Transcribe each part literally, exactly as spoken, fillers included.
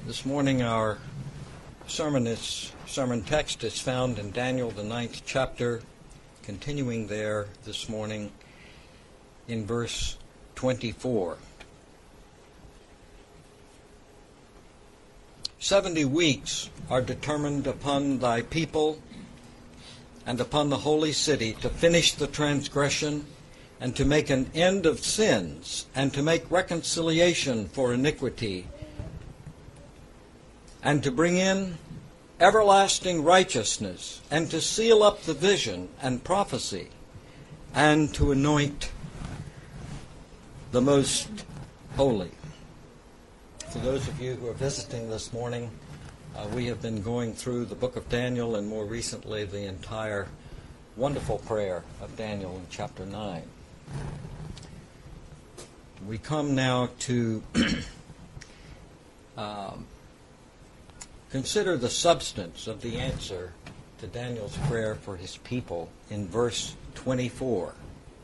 This morning our sermon is sermon text is found in Daniel, the ninth chapter, continuing there this morning in verse twenty-four. Seventy weeks are determined upon thy people and upon the holy city to finish the transgression and to make an end of sins and to make reconciliation for iniquity and to bring in everlasting righteousness, and to seal up the vision and prophecy, and to anoint the most holy. For those of you who are visiting this morning, uh, we have been going through the book of Daniel, and more recently the entire wonderful prayer of Daniel in chapter nine. We come now to um, consider the substance of the answer to Daniel's prayer for his people in verse twenty-four.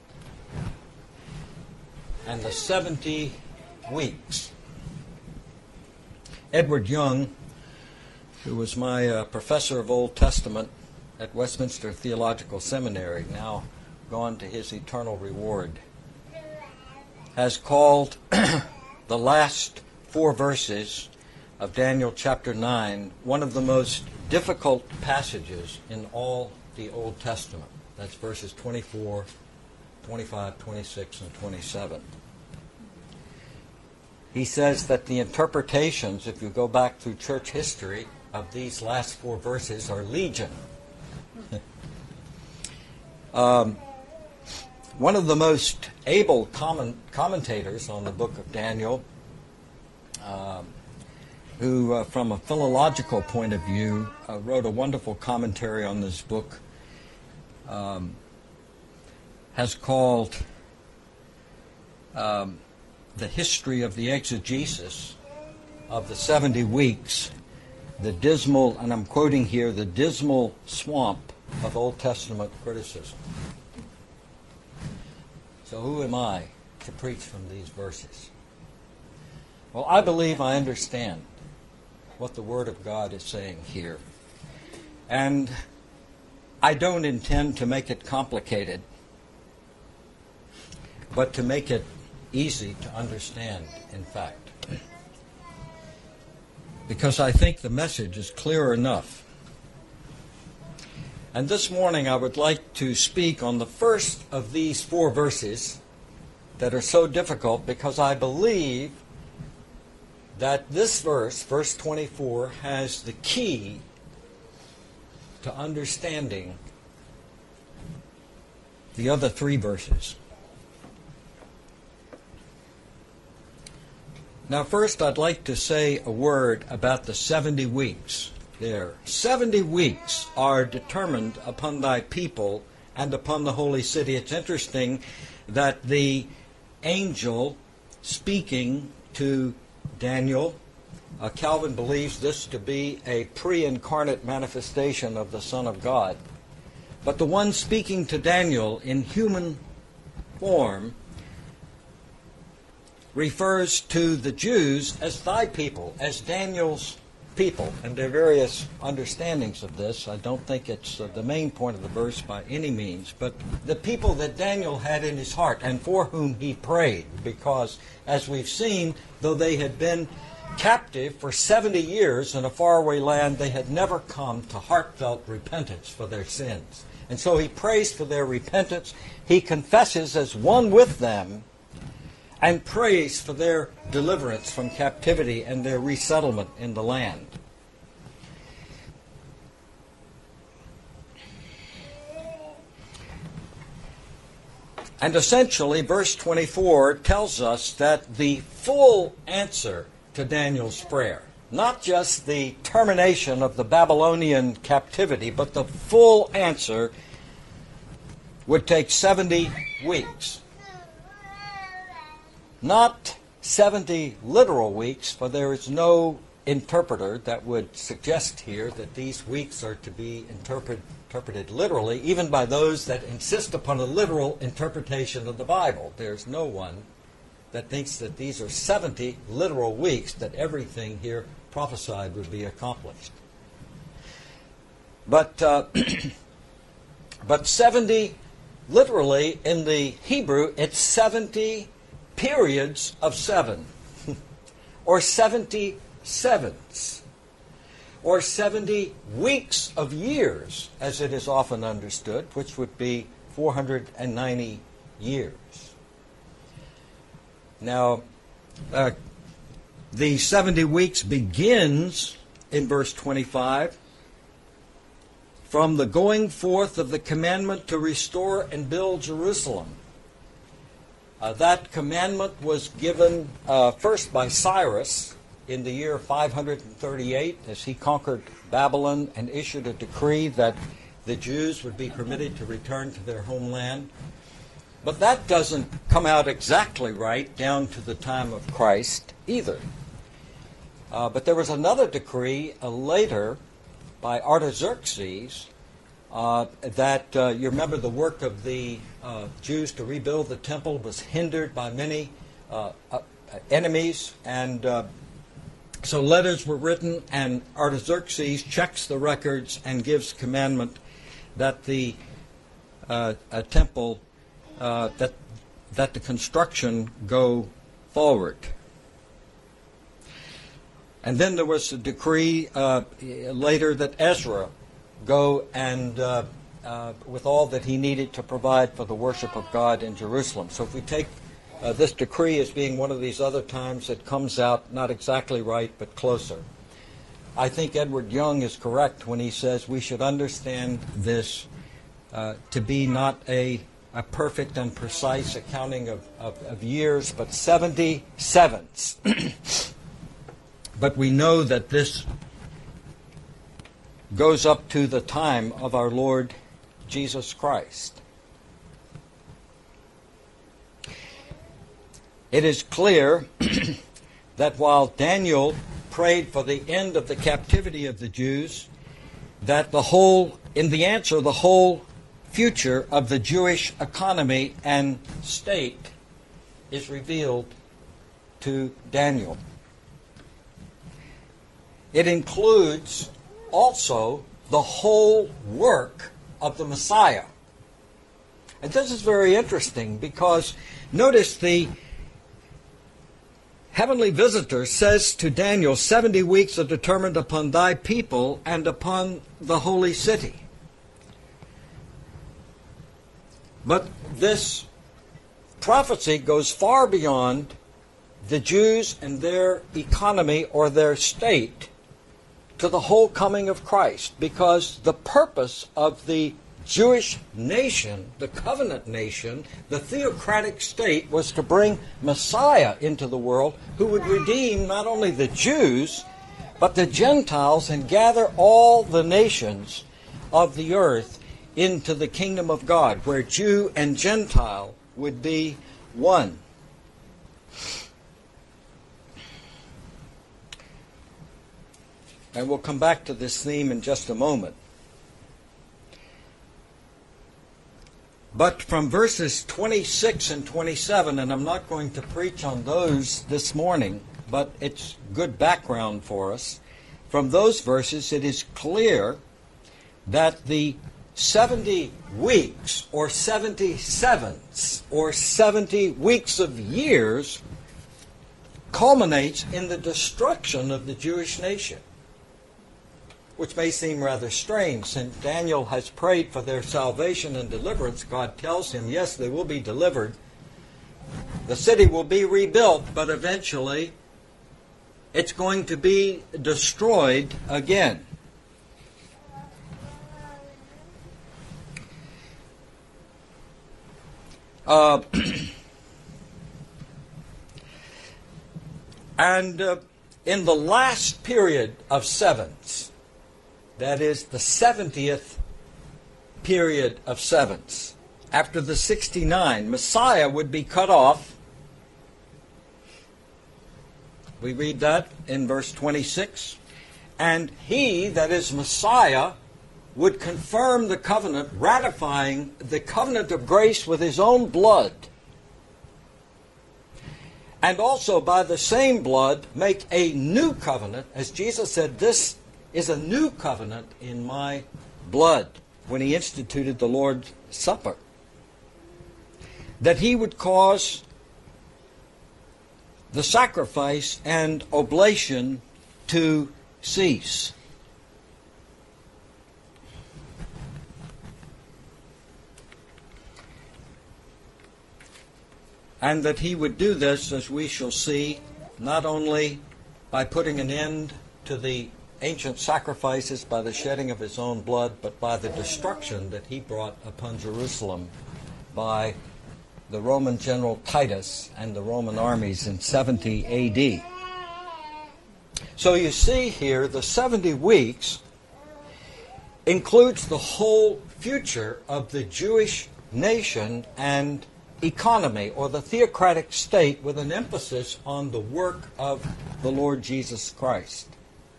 And the seventy weeks. Edward Young, who was my uh, professor of Old Testament at Westminster Theological Seminary, now gone to his eternal reward, has called the last four verses of Daniel chapter nine, one of the most difficult passages in all the Old Testament. That's verses twenty-four, twenty-five, twenty-six, and twenty-seven. He says that the interpretations, if you go back through church history, of these last four verses are legion. um, one of the most able comment- commentators on the book of Daniel, um, who, uh, from a philological point of view, uh, wrote a wonderful commentary on this book, um, has called um, the history of the exegesis of the seventy weeks, the dismal, and I'm quoting here, the dismal swamp of Old Testament criticism. So who am I to preach from these verses? Well, I believe I understand what the Word of God is saying here. And I don't intend to make it complicated, but to make it easy to understand, in fact. Because I think the message is clear enough. And this morning I would like to speak on the first of these four verses that are so difficult, because I believe that this verse, verse twenty-four, has the key to understanding the other three verses. Now, first, I'd like to say a word about the seventy weeks there. Seventy weeks are determined upon thy people and upon the holy city. It's interesting that the angel speaking to Daniel, uh, Calvin believes this to be a pre-incarnate manifestation of the Son of God. But the one speaking to Daniel in human form refers to the Jews as thy people, as Daniel's people. And there are various understandings of this. I don't think it's uh, the main point of the verse by any means, but the people that Daniel had in his heart and for whom he prayed, because, as we've seen, though they had been captive for seventy years in a faraway land, they had never come to heartfelt repentance for their sins. And so he prays for their repentance. He confesses as one with them and prays for their deliverance from captivity and their resettlement in the land. And essentially, verse twenty-four tells us that the full answer to Daniel's prayer, not just the termination of the Babylonian captivity, but the full answer would take seventy weeks. Not seventy literal weeks, for there is no interpreter that would suggest here that these weeks are to be interpret, interpreted literally, even by those that insist upon a literal interpretation of the Bible. There's no one that thinks that these are seventy literal weeks, that everything here prophesied would be accomplished. But uh, but seventy, literally in the Hebrew, it's seventy periods of seven, or seventy sevens, or seventy weeks of years, as it is often understood, which would be four hundred ninety years. Now, uh, the seventy weeks begins in verse twenty-five, from the going forth of the commandment to restore and build Jerusalem. Uh, that commandment was given uh, first by Cyrus in the year five hundred thirty-eight, as he conquered Babylon and issued a decree that the Jews would be permitted to return to their homeland. But that doesn't come out exactly right down to the time of Christ either. Uh, but there was another decree uh, later by Artaxerxes uh, that, uh, you remember, the work of the uh, Jews to rebuild the temple was hindered by many uh, uh, enemies, and uh, so letters were written, and Artaxerxes checks the records and gives commandment that the uh, a temple, uh, that that the construction go forward. And then there was a decree uh, later that Ezra go and, uh, uh, with all that he needed to provide for the worship of God in Jerusalem. So if we take uh, this decree as being one of these other times, it comes out not exactly right, but closer. I think Edward Young is correct when he says we should understand this uh, to be not a, a perfect and precise accounting of, of, of years, but seventy sevens. But we know that this goes up to the time of our Lord Jesus Christ. It is clear that while Daniel prayed for the end of the captivity of the Jews, that the whole, in the answer, the whole future of the Jewish economy and state is revealed to Daniel. It includes also the whole work of the Messiah. And this is very interesting because notice the heavenly visitor says to Daniel, seventy weeks are determined upon thy people and upon the holy city. But this prophecy goes far beyond the Jews and their economy or their state to the whole coming of Christ, because the purpose of the Jewish nation, the covenant nation, the theocratic state, was to bring Messiah into the world who would redeem not only the Jews, but the Gentiles and gather all the nations of the earth into the kingdom of God, where Jew and Gentile would be one. And we'll come back to this theme in just a moment. But from verses twenty-six and twenty-seven, and I'm not going to preach on those this morning, but it's good background for us. From those verses, it is clear that the seventy weeks, or seventy sevens, or seventy weeks of years culminates in the destruction of the Jewish nation, which may seem rather strange, since Daniel has prayed for their salvation and deliverance. God tells him, yes, they will be delivered. The city will be rebuilt, but eventually it's going to be destroyed again. Uh, and uh, in the last period of sevens, that is the seventieth period of sevens, after the sixty-nine, Messiah would be cut off. We read that in verse twenty-six. And he, that is Messiah, would confirm the covenant, ratifying the covenant of grace with his own blood. and also by the same blood make a new covenant, as Jesus said, this is a new covenant in my blood, when he instituted the Lord's Supper, that he would cause the sacrifice and oblation to cease. And that he would do this, as we shall see, not only by putting an end to the ancient sacrifices by the shedding of his own blood, but by the destruction that he brought upon Jerusalem by the Roman general Titus and the Roman armies in seventy A D. So you see here, the seventy weeks includes the whole future of the Jewish nation and economy, or the theocratic state, with an emphasis on the work of the Lord Jesus Christ.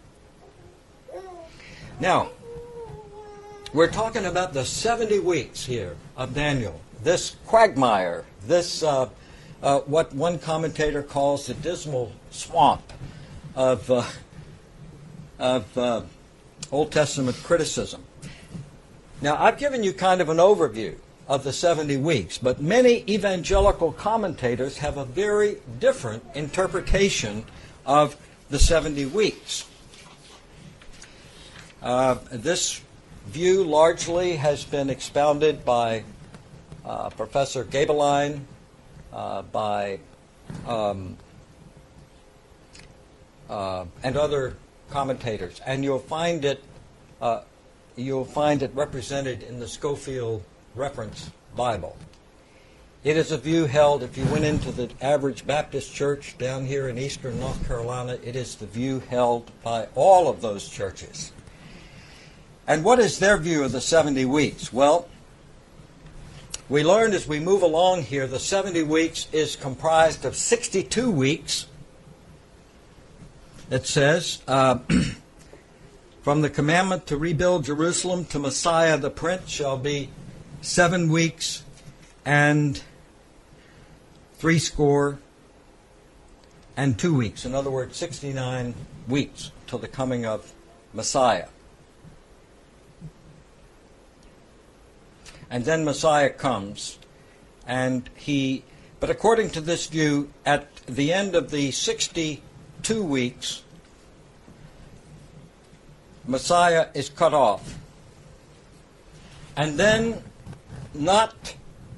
Now, we're talking about the seventy weeks here of Daniel. This quagmire, this, uh, uh, what one commentator calls the dismal swamp of, uh, of uh, Old Testament criticism. Now, I've given you kind of an overview of the seventy weeks, but many evangelical commentators have a very different interpretation of the seventy weeks. Uh, this view largely has been expounded by uh, Professor Gabeline, uh, by um, uh, and other commentators, and you'll find it uh, you'll find it represented in the Scofield Reference Bible. It is a view held, if you went into the average Baptist church down here in eastern North Carolina, it is the view held by all of those churches. And what is their view of the seventy weeks? Well, we learned as we move along here, the seventy weeks is comprised of sixty-two weeks. It says, uh, from the commandment to rebuild Jerusalem to Messiah the Prince shall be seven weeks and three score and two weeks. In other words, sixty-nine weeks till the coming of Messiah. And then Messiah comes, and he, but according to this view, at the end of the sixty-two weeks, Messiah is cut off. And then, not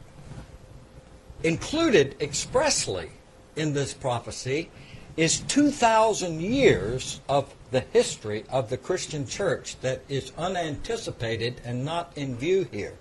included expressly in this prophecy, is two thousand years of the history of the Christian church that is unanticipated and not in view here.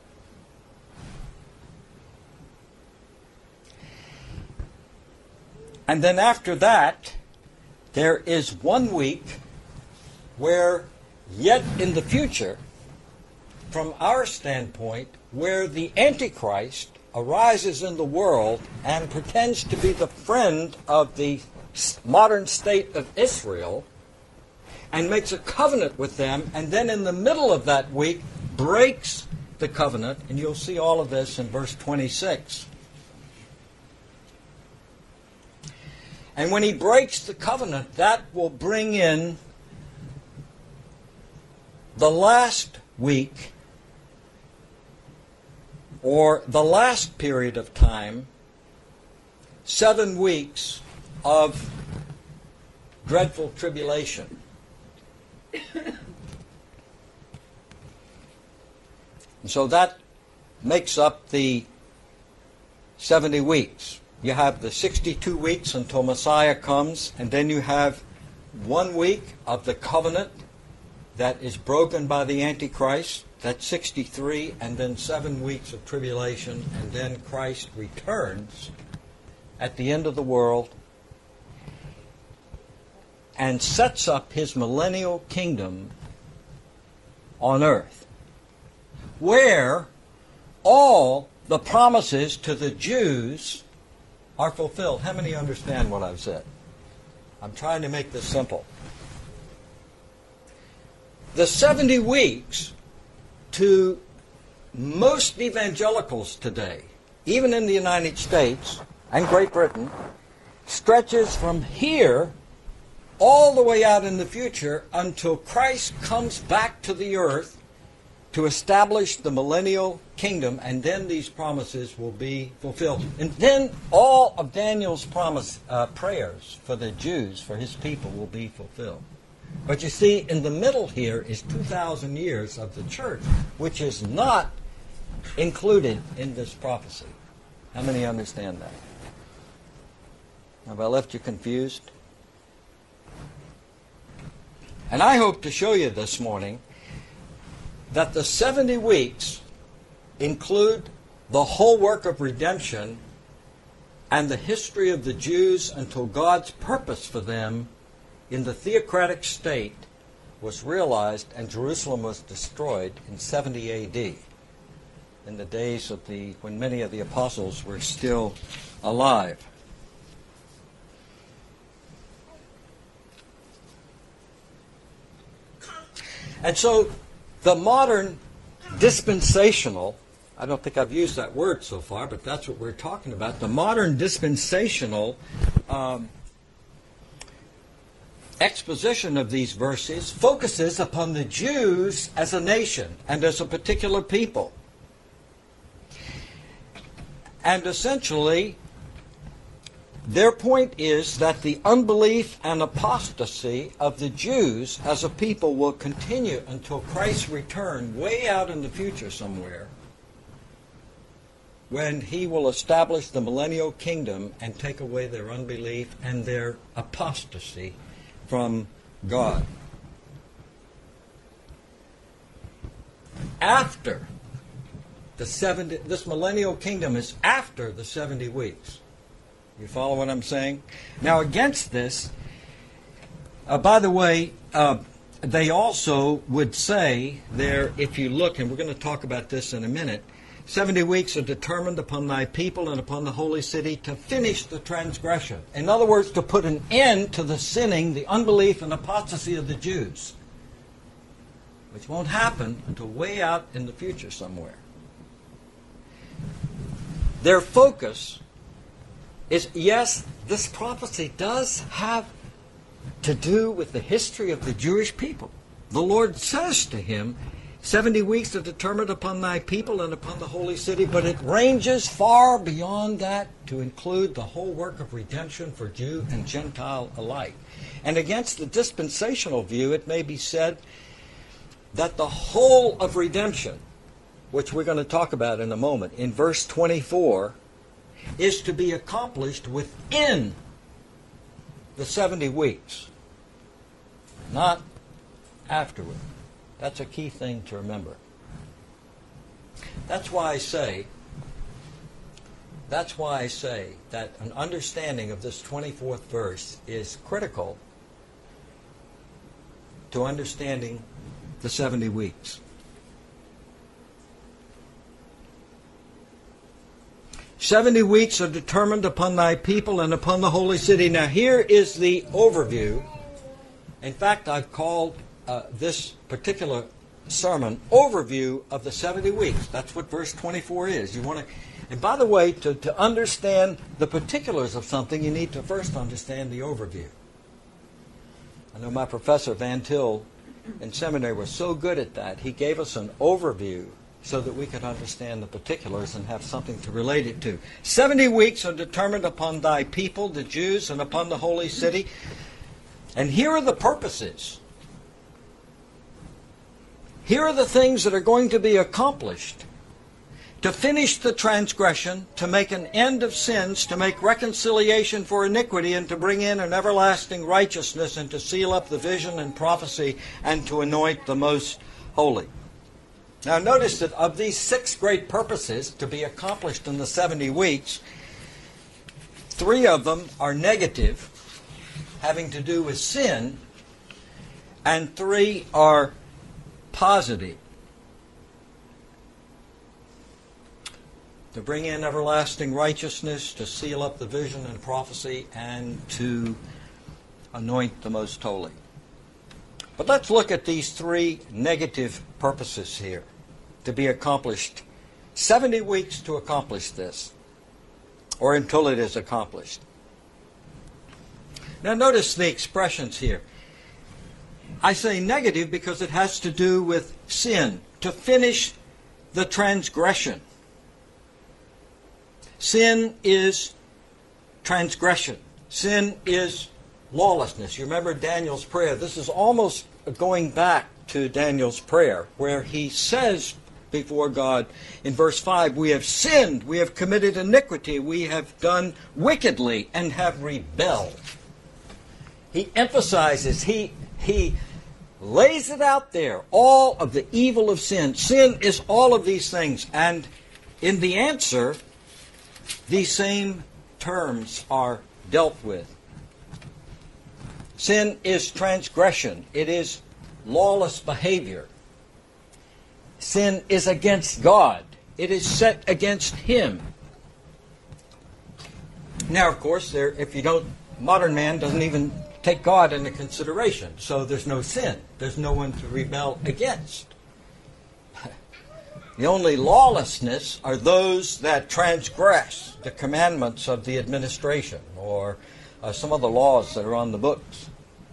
And then after that, there is one week where, yet in the future, from our standpoint, where the Antichrist arises in the world and pretends to be the friend of the modern state of Israel and makes a covenant with them, and then in the middle of that week breaks the covenant, and you'll see all of this in verse twenty-six. And when he breaks the covenant, that will bring in the last week, or the last period of time, seven weeks of dreadful tribulation. And so that makes up the seventy weeks. You have the sixty-two weeks until Messiah comes, and then you have one week of the covenant that is broken by the Antichrist. That's sixty-three, and then seven weeks of tribulation, and then Christ returns at the end of the world and sets up his millennial kingdom on earth, where all the promises to the Jews are fulfilled. How many understand what I've said? I'm trying to make this simple. The seventy weeks, to most evangelicals today, even in the United States and Great Britain, stretches from here all the way out in the future until Christ comes back to the earth to establish the millennial kingdom, and then these promises will be fulfilled. And then all of Daniel's promise uh, prayers for the Jews, for his people, will be fulfilled. But you see, in the middle here is two thousand years of the church, which is not included in this prophecy. How many understand that? Have I left you confused? And I hope to show you this morning that the seventy weeks include the whole work of redemption and the history of the Jews until God's purpose for them in the theocratic state was realized and Jerusalem was destroyed in seventy A D, in the days of the when many of the apostles were still alive. And so the modern dispensational, I don't think I've used that word so far, but that's what we're talking about. The modern dispensational um, exposition of these verses focuses upon the Jews as a nation and as a particular people. And essentially, their point is that the unbelief and apostasy of the Jews as a people will continue until Christ's return way out in the future somewhere, when he will establish the millennial kingdom and take away their unbelief and their apostasy from God. After the seventy, this millennial kingdom is after the seventy weeks. You follow what I'm saying? Now, against this, uh, by the way, uh, they also would say there, if you look, and we're going to talk about this in a minute, seventy weeks are determined upon thy people and upon the holy city to finish the transgression. In other words, to put an end to the sinning, the unbelief, and apostasy of the Jews, which won't happen until way out in the future somewhere. Their focus is, yes, this prophecy does have to do with the history of the Jewish people. The Lord says to him, seventy weeks are determined upon thy people and upon the holy city, but it ranges far beyond that to include the whole work of redemption for Jew and Gentile alike. And against the dispensational view, it may be said that the whole of redemption, which we're going to talk about in a moment, in verse twenty-four, is to be accomplished within the seventy weeks, not afterward. That's a key thing to remember. That's why I say, that's why I say that an understanding of this twenty-fourth verse is critical to understanding the seventy weeks. Seventy weeks are determined upon thy people and upon the holy city. Now here is the overview. In fact, I've called uh, this particular sermon overview of the seventy weeks. That's what verse twenty-four is. You want to, and by the way, to, to understand the particulars of something, you need to first understand the overview. I know my professor Van Til in seminary was so good at that. He gave us an overview so that we could understand the particulars and have something to relate it to. Seventy weeks are determined upon thy people, the Jews, and upon the holy city. And here are the purposes. Here are the things that are going to be accomplished. To finish the transgression, to make an end of sins, to make reconciliation for iniquity, and to bring in an everlasting righteousness, and to seal up the vision and prophecy, and to anoint the most holy. Now notice that of these six great purposes to be accomplished in the seventy weeks, three of them are negative, having to do with sin, and three are positive. To bring in everlasting righteousness, to seal up the vision and prophecy, and to anoint the most holy. But let's look at these three negative purposes here to be accomplished. seventy weeks to accomplish this, or until it is accomplished. Now notice the expressions here. I say negative because it has to do with sin, to finish the transgression. Sin is transgression. Sin is lawlessness. You remember Daniel's prayer. This is almost going back to Daniel's prayer, where he says before God in verse five, we have sinned, we have committed iniquity, we have done wickedly and have rebelled. He emphasizes, he, he lays it out there, all of the evil of sin. Sin is all of these things. And in the answer, these same terms are dealt with. Sin is transgression. It is lawless behavior. Sin is against God. It is set against Him. Now, of course, there, if you don't, modern man doesn't even take God into consideration. So there's no sin. There's no one to rebel against. The only lawlessness are those that transgress the commandments of the administration or uh, some of the laws that are on the books.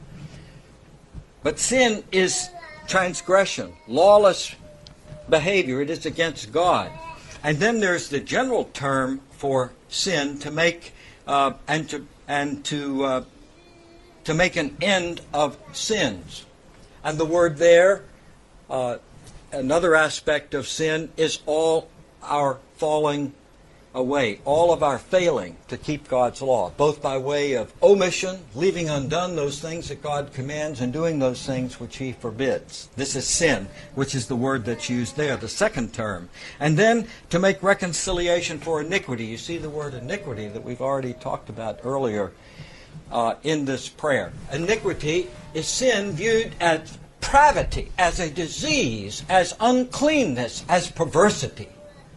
But sin is transgression, lawless behavior. It is against God. And then there's the general term for sin, to make uh, and to and to uh, to make an end of sins. And the word there, uh, another aspect of sin, is all our falling away, all of our failing to keep God's law, both by way of omission, leaving undone those things that God commands, and doing those things which He forbids. This is sin, which is the word that's used there, the second term. And then to make reconciliation for iniquity. You see the word iniquity that we've already talked about earlier uh, in this prayer. Iniquity is sin viewed as pravity, as a disease, as uncleanness, as perversity.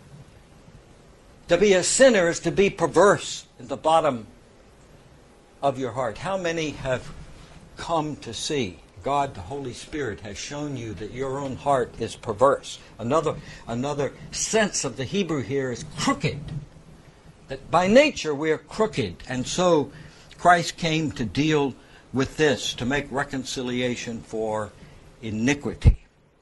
To be a sinner is to be perverse in the bottom of your heart. How many have come to see? God, the Holy Spirit, has shown you that your own heart is perverse. Another, another sense of the Hebrew here is crooked. That by nature we are crooked. And so Christ came to deal with this, to make reconciliation for iniquity.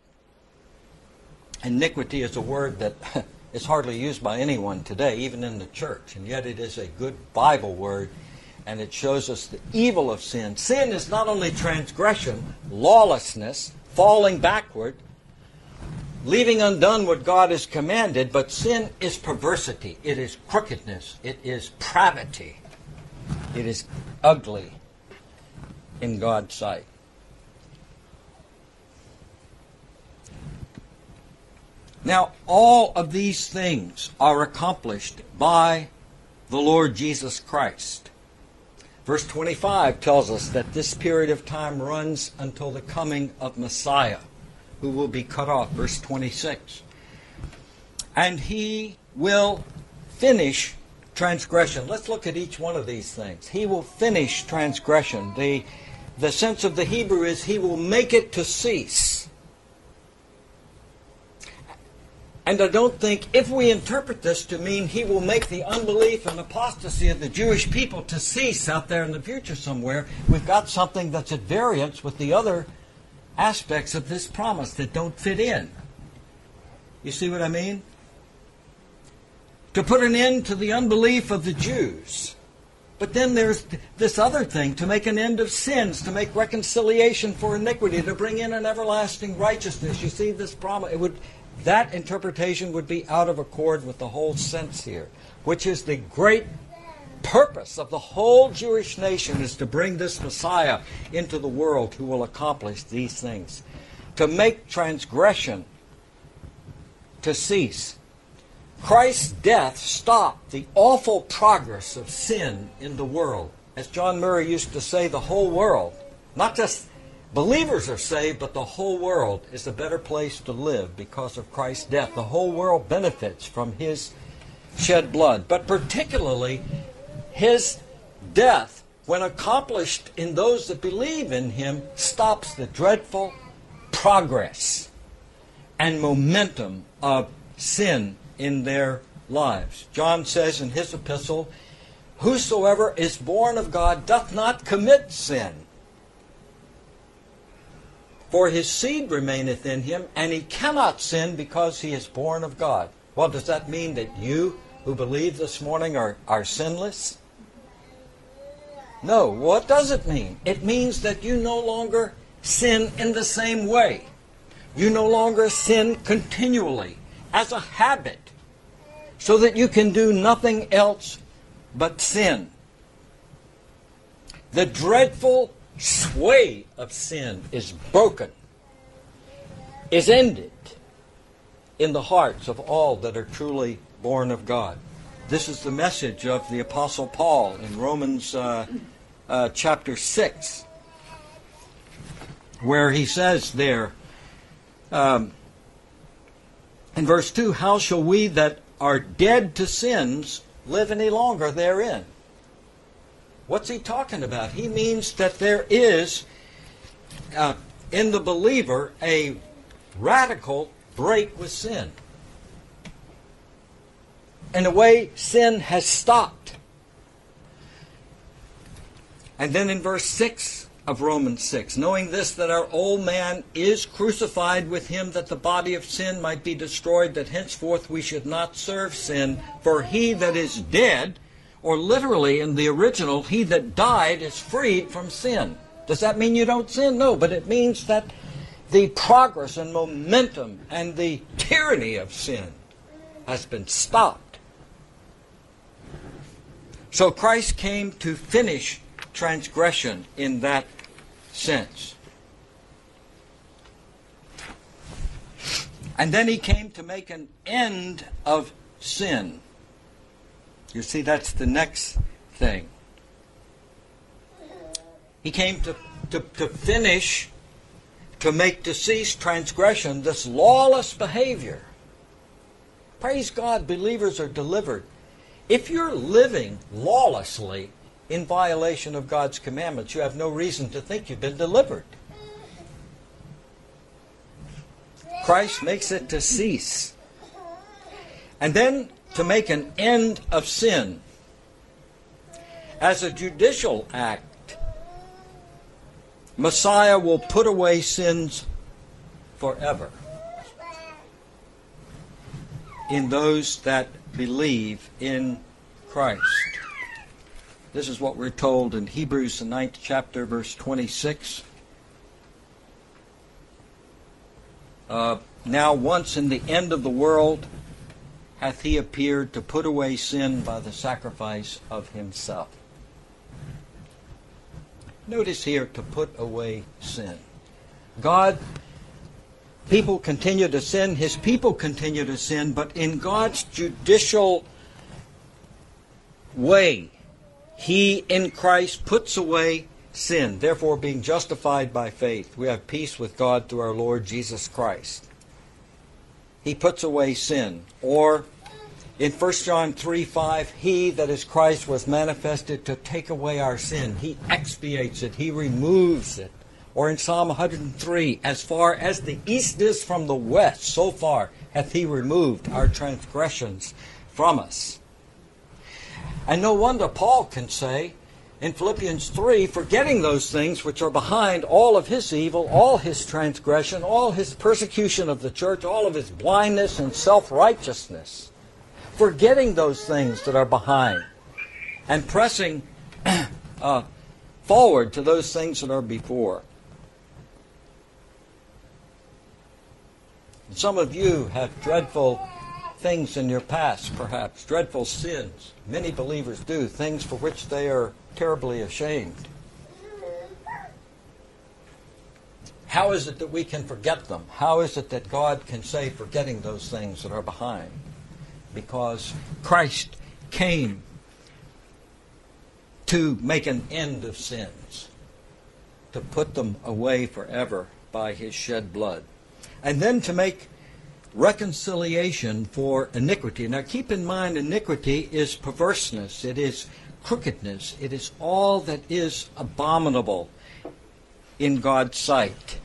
Iniquity is a word that is hardly used by anyone today, even in the church. And yet it is a good Bible word, and it shows us the evil of sin. Sin is not only transgression, lawlessness, falling backward, leaving undone what God has commanded, but sin is perversity. It is crookedness. It is pravity. It is ugly in God's sight. Now, all of these things are accomplished by the Lord Jesus Christ. Verse twenty-five tells us that this period of time runs until the coming of Messiah, who will be cut off. Verse twenty-six. And He will finish transgression. Let's look at each one of these things. He will finish transgression. The, the sense of the Hebrew is He will make it to cease. And I don't think, if we interpret this to mean He will make the unbelief and apostasy of the Jewish people to cease out there in the future somewhere, we've got something that's at variance with the other aspects of this promise that don't fit in. You see what I mean? To put an end to the unbelief of the Jews. But then there's this other thing, to make an end of sins, to make reconciliation for iniquity, to bring in an everlasting righteousness. You see this promise, it would... That interpretation would be out of accord with the whole sense here, which is the great purpose of the whole Jewish nation, is to bring this Messiah into the world who will accomplish these things. To make transgression to cease. Christ's death stopped the awful progress of sin in the world. As John Murray used to say, the whole world, not just believers are saved, but the whole world is a better place to live because of Christ's death. The whole world benefits from His shed blood. But particularly, His death, when accomplished in those that believe in Him, stops the dreadful progress and momentum of sin in their lives. John says in his epistle, whosoever is born of God doth not commit sin. For his seed remaineth in him, and he cannot sin because he is born of God. Well, does that mean that you who believe this morning are, are sinless? No. What does it mean? It means that you no longer sin in the same way. You no longer sin continually as a habit, so that you can do nothing else but sin. The dreadful sway of sin is broken, is ended in the hearts of all that are truly born of God. This is the message of the Apostle Paul in Romans uh, uh, chapter six, where he says there, um, in verse two, how shall we that are dead to sins live any longer therein? What's he talking about? He means that there is uh, in the believer a radical break with sin. In a way, sin has stopped. And then in verse six of Romans six, knowing this, that our old man is crucified with him, that the body of sin might be destroyed, that henceforth we should not serve sin. For he that is dead, or literally in the original, he that died is freed from sin. Does that mean you don't sin? No, but it means that the progress and momentum and the tyranny of sin has been stopped. So Christ came to finish transgression in that sense. And then he came to make an end of sin. You see, that's the next thing. He came to, to, to finish, to make to cease transgression, this lawless behavior. Praise God, believers are delivered. If you're living lawlessly in violation of God's commandments, you have no reason to think you've been delivered. Christ makes it to cease. And then to make an end of sin. As a judicial act, Messiah will put away sins forever in those that believe in Christ. This is what we're told in Hebrews, the ninth chapter, verse twenty-six. Uh, now once in the end of the world hath he appeared to put away sin by the sacrifice of himself. Notice here, to put away sin. God, people continue to sin, his people continue to sin, but in God's judicial way, he in Christ puts away sin. Therefore, being justified by faith, we have peace with God through our Lord Jesus Christ. He puts away sin. Or in First John three five, he that is Christ was manifested to take away our sin. He expiates it. He removes it. Or in Psalm one hundred three, as far as the east is from the west, so far hath he removed our transgressions from us. And no wonder Paul can say in Philippians three, forgetting those things which are behind, all of his evil, all his transgression, all his persecution of the church, all of his blindness and self-righteousness, forgetting those things that are behind and pressing uh, forward to those things that are before. And some of you have dreadful things in your past, perhaps, dreadful sins. Many believers do, things for which they are terribly ashamed. How is it that we can forget them? How is it that God can say, forgetting those things that are behind? Because Christ came to make an end of sins, to put them away forever by his shed blood, and then to make reconciliation for iniquity. Now keep in mind, iniquity is perverseness, it is crookedness, it is all that is abominable in God's sight.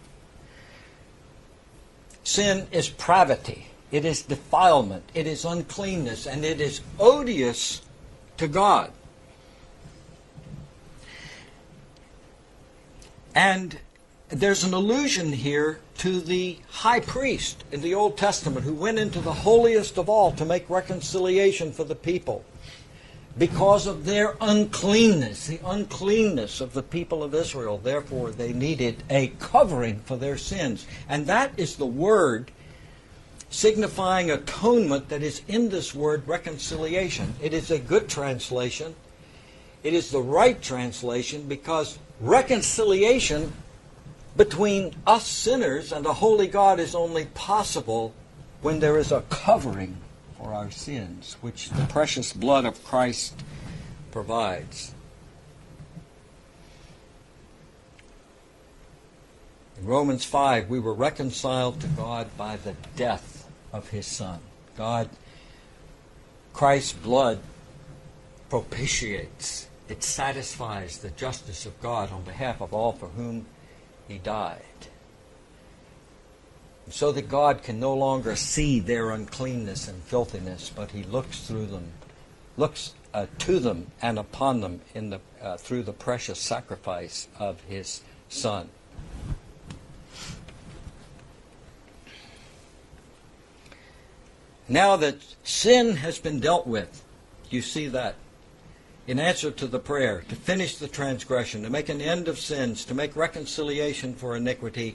Sin is pravity, it is defilement, it is uncleanness, and it is odious to God. And there's an allusion here to the high priest in the Old Testament who went into the holiest of all to make reconciliation for the people because of their uncleanness, the uncleanness of the people of Israel. Therefore, they needed a covering for their sins. And that is the word signifying atonement that is in this word reconciliation. It is a good translation. It is the right translation because reconciliation between us sinners and a holy God is only possible when there is a covering for our sins, which the precious blood of Christ provides. In Romans five, we were reconciled to God by the death of His Son. God, Christ's blood propitiates. It satisfies the justice of God on behalf of all for whom He died. So that God can no longer see their uncleanness and filthiness, but He looks through them, looks uh, to them and upon them in the uh, through the precious sacrifice of His Son. Now that sin has been dealt with, you see that in answer to the prayer, to finish the transgression, to make an end of sins, to make reconciliation for iniquity.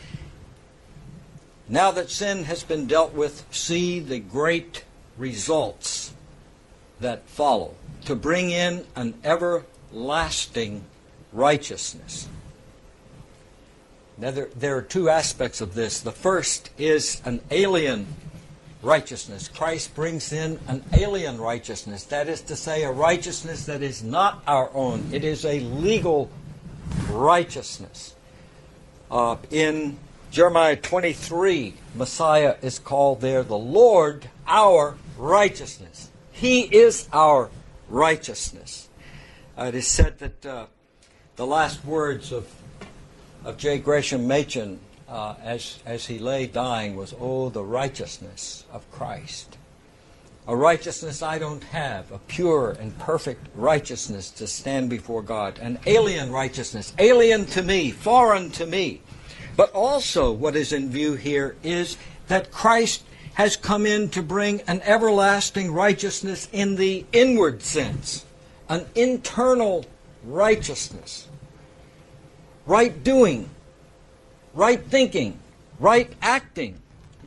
Now that sin has been dealt with, see the great results that follow, to bring in an everlasting righteousness. Now there, there are two aspects of this. The first is an alien righteousness. Christ brings in an alien righteousness. That is to say, a righteousness that is not our own. It is a legal righteousness. Uh, in Jeremiah twenty-three, Messiah is called there the Lord, our righteousness. He is our righteousness. Uh, it is said that uh, the last words of, of J. Gresham Machen Uh, as, as he lay dying was, "Oh, the righteousness of Christ. A righteousness I don't have, a pure and perfect righteousness to stand before God. An alien righteousness, alien to me, foreign to me." But also what is in view here is that Christ has come in to bring an everlasting righteousness in the inward sense, an internal righteousness, right doing, right thinking, right acting.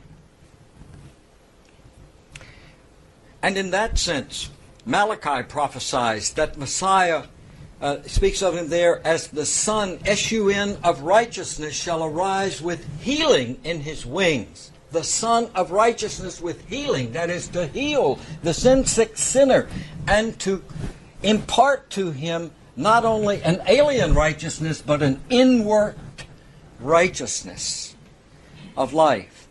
And in that sense, Malachi prophesies that Messiah uh, speaks of him there as the Son, S U N, of righteousness shall arise with healing in his wings. The Son of righteousness with healing, that is to heal the sin-sick sinner and to impart to him not only an alien righteousness but an inward righteousness of life.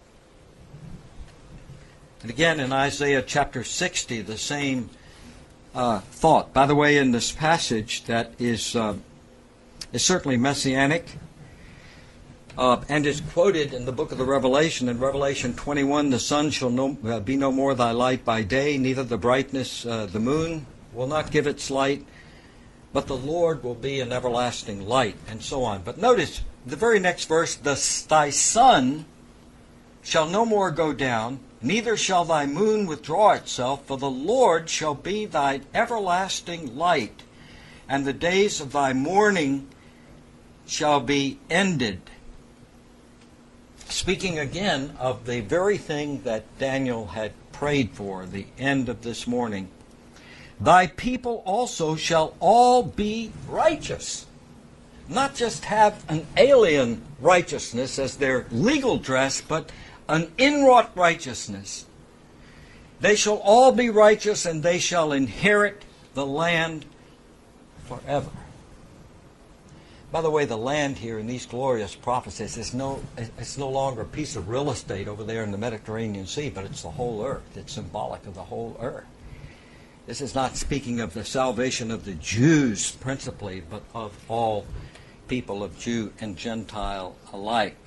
And again in Isaiah chapter sixty, the same uh, thought. By the way, in this passage that is uh, is certainly messianic uh, and is quoted in the book of the Revelation. In Revelation twenty-one, the sun shall no, uh, be no more thy light by day, neither the brightness, uh, the moon will not give its light, but the Lord will be an everlasting light, and so on. But notice the very next verse, the, thy sun shall no more go down, neither shall thy moon withdraw itself, for the Lord shall be thy everlasting light, and the days of thy mourning shall be ended. Speaking again of the very thing that Daniel had prayed for, the end of this mourning. Thy people also shall all be righteous. Not just have an alien righteousness as their legal dress, but an inwrought righteousness. They shall all be righteous, and they shall inherit the land forever. By the way, the land here in these glorious prophecies is no, it's no longer a piece of real estate over there in the Mediterranean Sea, but it's the whole earth. It's symbolic of the whole earth. This is not speaking of the salvation of the Jews principally, but of all people of Jew and Gentile alike.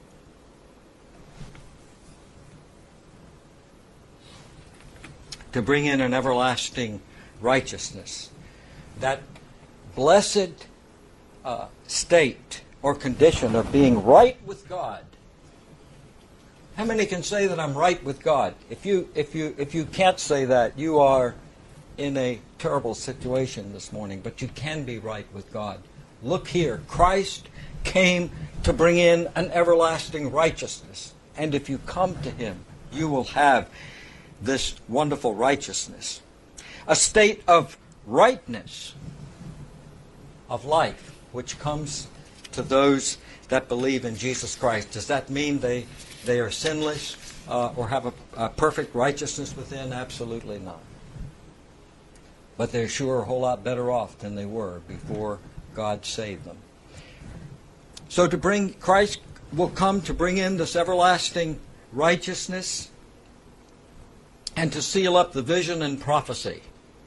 To bring in an everlasting righteousness. That blessed uh, state or condition of being right with God. How many can say that I'm right with God? If you if you if you can't say that, you are in a terrible situation this morning, but you can be right with God. Look here, Christ came to bring in an everlasting righteousness, and if you come to Him, you will have this wonderful righteousness. A state of rightness of life, which comes to those that believe in Jesus Christ. Does that mean they, they are sinless uh, or have a, a perfect righteousness within? Absolutely not. But they're sure a whole lot better off than they were before God saved them. So to bring, Christ will come to bring in this everlasting righteousness and to seal up the vision and prophecy.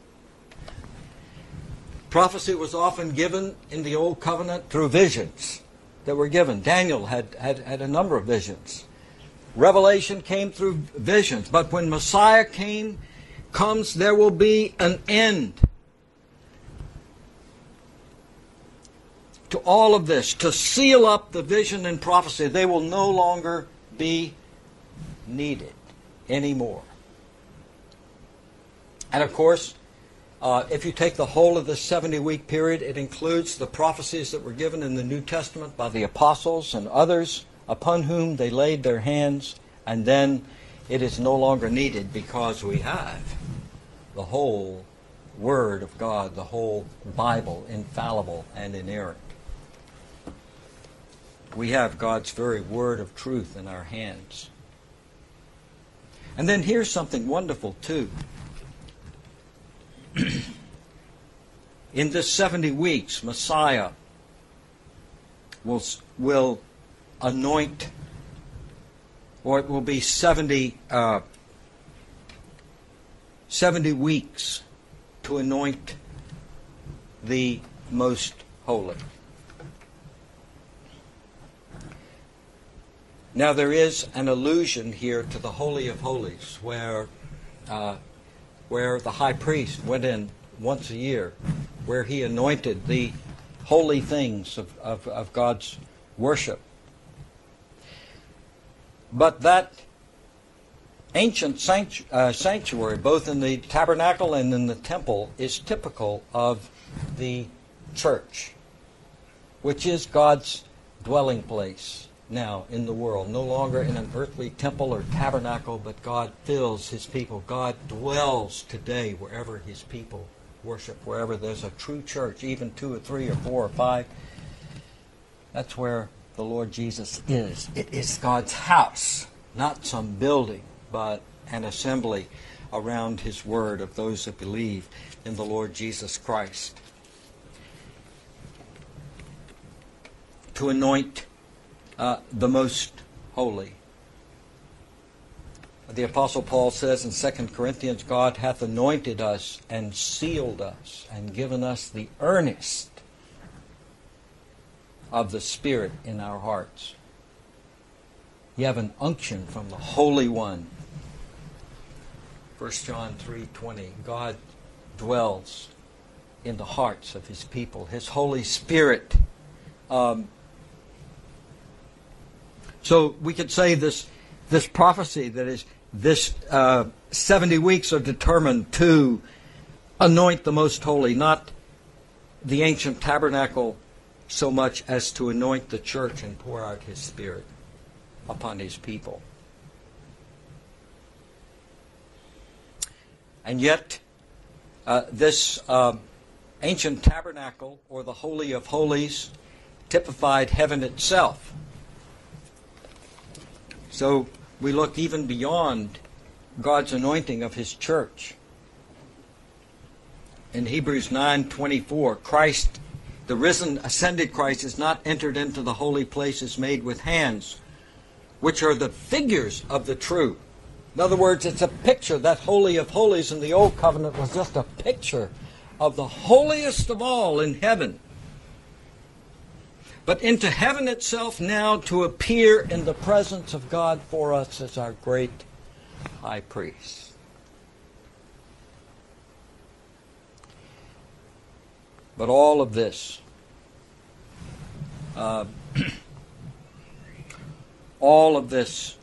Prophecy was often given in the Old Covenant through visions that were given. Daniel had, had, had a number of visions. Revelation came through visions. But when Messiah came, comes, there will be an end to all of this, to seal up the vision and prophecy. They will no longer be needed anymore. And of course, uh, if you take the whole of this seventy-week period, it includes the prophecies that were given in the New Testament by the apostles and others upon whom they laid their hands, and then it is no longer needed because we have the whole Word of God, the whole Bible, infallible and inerrant. We have God's very word of truth in our hands. And then here's something wonderful too. In this seventy weeks, Messiah will, will anoint, or it will be seventy, uh, seventy weeks to anoint the most holy. Now there is an allusion here to the Holy of Holies, where uh, where the high priest went in once a year, where he anointed the holy things of, of, of God's worship. But that ancient sanctu- uh, sanctuary, both in the tabernacle and in the temple, is typical of the church, which is God's dwelling place now in the world. No longer in an earthly temple or tabernacle, but God fills His people. God dwells today wherever His people worship, wherever there's a true church, even two or three or four or five. That's where the Lord Jesus is. It is God's house, not some building, but an assembly around His Word of those that believe in the Lord Jesus Christ. To anoint uh, the most holy. The Apostle Paul says in Second Corinthians, God hath anointed us and sealed us and given us the earnest of the Spirit in our hearts. You have an unction from the Holy One. First John three twenty. God dwells in the hearts of His people. His Holy Spirit. Um, so we could say this, this prophecy that is this uh, seventy weeks are determined to anoint the most holy, not the ancient tabernacle so much as to anoint the church and pour out His Spirit upon His people. And yet, uh, this uh, ancient tabernacle, or the Holy of Holies, typified heaven itself. So we look even beyond God's anointing of His church. In Hebrews nine twenty-four, Christ, the risen, ascended Christ, is not entered into the holy places made with hands, which are the figures of the true. In other words, it's a picture. That Holy of Holies in the Old Covenant was just a picture of the holiest of all in heaven. But into heaven itself now to appear in the presence of God for us as our great high priest. But all of this Uh, all of this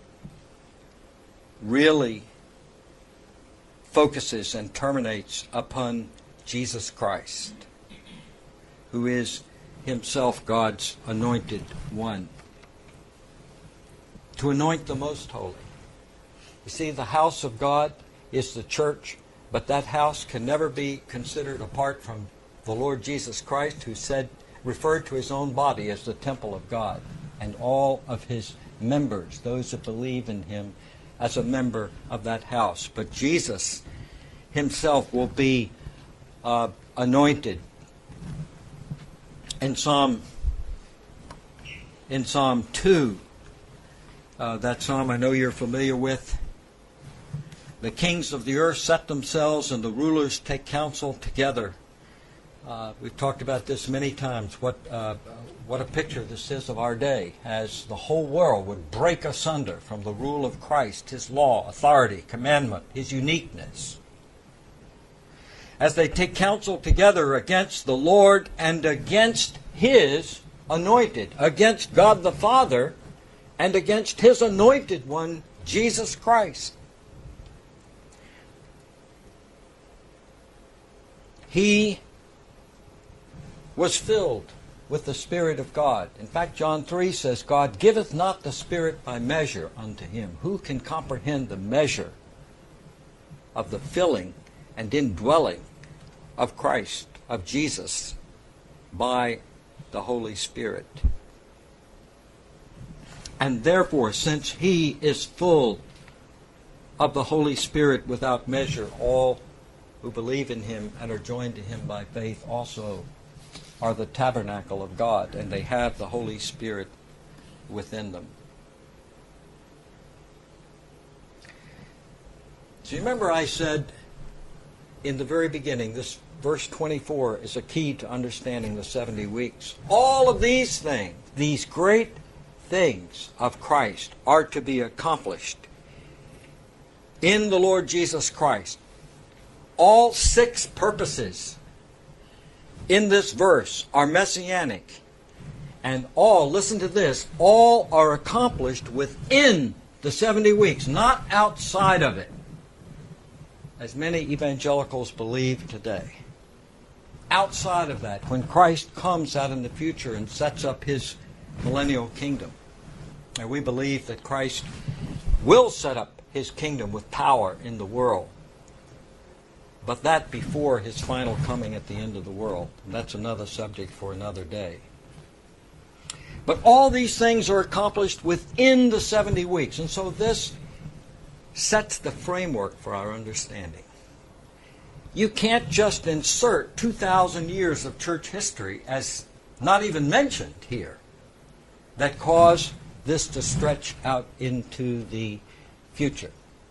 really focuses and terminates upon Jesus Christ, who is himself God's anointed one. To anoint the most holy. You see, the house of God is the church, but that house can never be considered apart from the Lord Jesus Christ, who said, referred to his own body as the temple of God, and all of his members, those that believe in him, as a member of that house. But Jesus himself will be uh, anointed. In Psalm, in Psalm two, uh, that psalm I know you're familiar with, the kings of the earth set themselves and the rulers take counsel together. Uh, we've talked about this many times, what, uh, what a picture this is of our day, as the whole world would break asunder from the rule of Christ, his law, authority, commandment, his uniqueness. As they take counsel together against the Lord and against his anointed, against God the Father and against his anointed one, Jesus Christ. He was filled with the Spirit of God. In fact, John three says, God giveth not the Spirit by measure unto him. Who can comprehend the measure of the filling and indwelling of Christ, of Jesus, by the Holy Spirit? And therefore, since he is full of the Holy Spirit without measure, all who believe in him and are joined to him by faith also are the tabernacle of God, and they have the Holy Spirit within them. So you remember I said in the very beginning, this verse twenty-four is a key to understanding the seventy weeks. All of these things, these great things of Christ, are to be accomplished in the Lord Jesus Christ. All six purposes in this verse are messianic. And all, listen to this, all are accomplished within the seventy weeks, not outside of it, as many evangelicals believe today. Outside of that, when Christ comes out in the future and sets up his millennial kingdom. And we believe that Christ will set up his kingdom with power in the world. But that before his final coming at the end of the world. And that's another subject for another day. But all these things are accomplished within the seventy weeks. And so this sets the framework for our understanding. You can't just insert two thousand years of church history as not even mentioned here that cause this to stretch out into the future.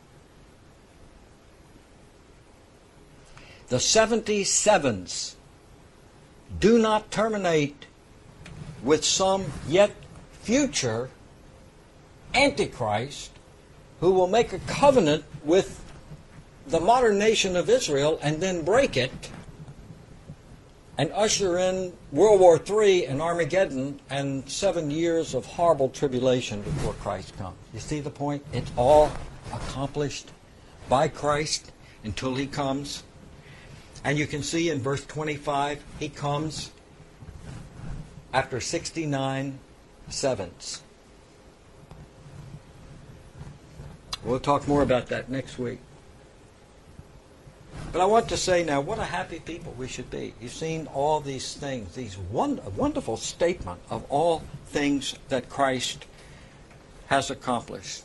The seventy sevens do not terminate with some yet future Antichrist who will make a covenant with the modern nation of Israel and then break it and usher in World War Three and Armageddon and seven years of horrible tribulation before Christ comes. You see the point? It's all accomplished by Christ until he comes. And you can see in verse twenty-five, he comes after sixty-nine sevens. We'll talk more about that next week. But I want to say now, what a happy people we should be. You've seen all these things, these wonder, wonderful statement of all things that Christ has accomplished.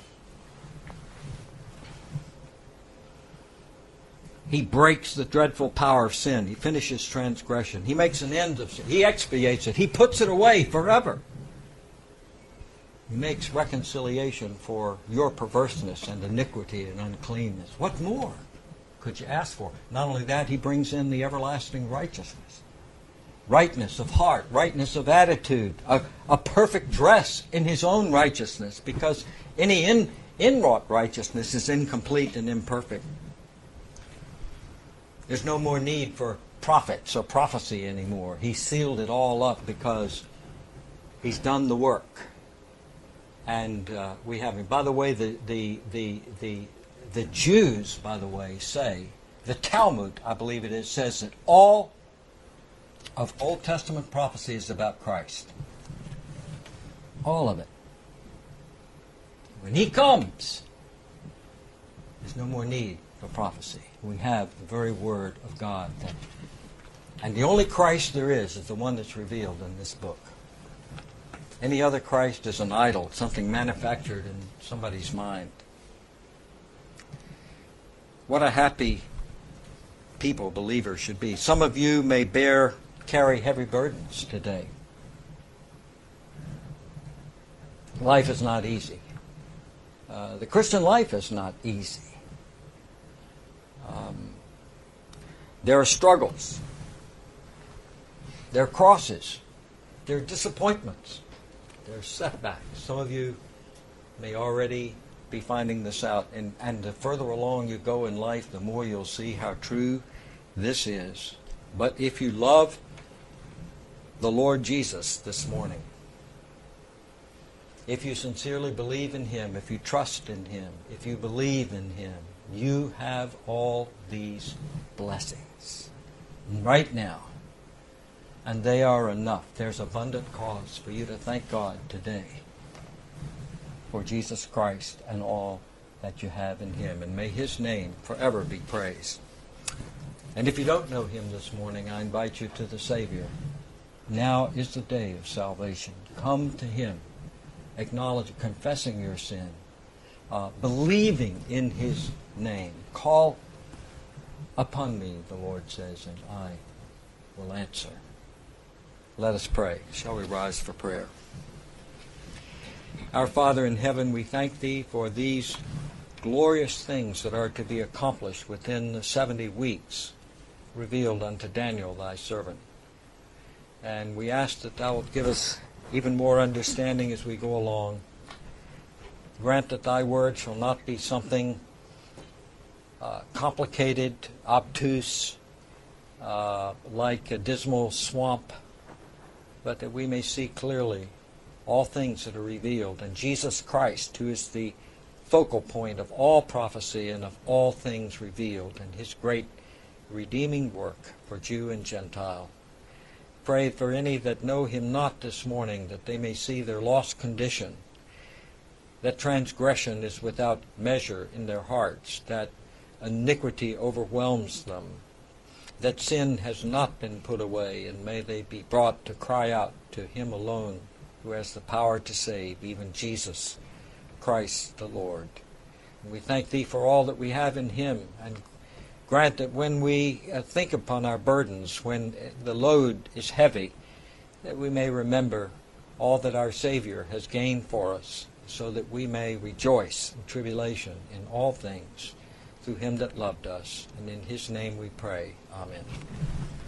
He breaks the dreadful power of sin. He finishes transgression. He makes an end of sin. He expiates it. He puts it away forever. He makes reconciliation for your perverseness and iniquity and uncleanness. What more could you ask for? Not only that, he brings in the everlasting righteousness. Rightness of heart, rightness of attitude, a, a perfect dress in his own righteousness, because any in, inwrought righteousness is incomplete and imperfect. There's no more need for prophets or prophecy anymore. He sealed it all up because He's done the work. And uh, we have him. By the way, the, the, the, the, the Jews, by the way, say, the Talmud, I believe it is, says that all of Old Testament prophecy is about Christ. All of it. When he comes, there's no more need for prophecy. We have the very Word of God. That, and the only Christ there is is the one that's revealed in this book. Any other Christ is an idol, something manufactured in somebody's mind. What a happy people believers should be. Some of you may bear, carry heavy burdens today. Life is not easy. Uh, the Christian life is not easy. Um, there are struggles. There are crosses. There are disappointments. There are setbacks. Some of you may already be finding this out. And, and the further along you go in life, the more you'll see how true this is. But if you love the Lord Jesus this morning, if you sincerely believe in Him, if you trust in Him, if you believe in Him, you have all these blessings right now. And they are enough. There's abundant cause for you to thank God today for Jesus Christ and all that you have in Him. And may His name forever be praised. And if you don't know Him this morning, I invite you to the Savior. Now is the day of salvation. Come to Him, acknowledge, confessing your sin, uh, believing in His name. Call upon me, the Lord says, and I will answer. Let us pray. Shall we rise for prayer? Our Father in heaven, we thank Thee for these glorious things that are to be accomplished within the seventy weeks revealed unto Daniel, Thy servant. And we ask that Thou wilt give us even more understanding as we go along. Grant that Thy word shall not be something uh, complicated, obtuse, uh, like a dismal swamp, but that we may see clearly all things that are revealed. And Jesus Christ, who is the focal point of all prophecy and of all things revealed, and His great redeeming work for Jew and Gentile. Pray for any that know Him not this morning, that they may see their lost condition, that transgression is without measure in their hearts, that iniquity overwhelms them, that sin has not been put away, and may they be brought to cry out to Him alone who has the power to save, even Jesus Christ the Lord. And we thank Thee for all that we have in Him, and grant that when we uh, think upon our burdens, when the load is heavy, that we may remember all that our Savior has gained for us, so that we may rejoice in tribulation in all things through Him that loved us. And in His name we pray. Amen.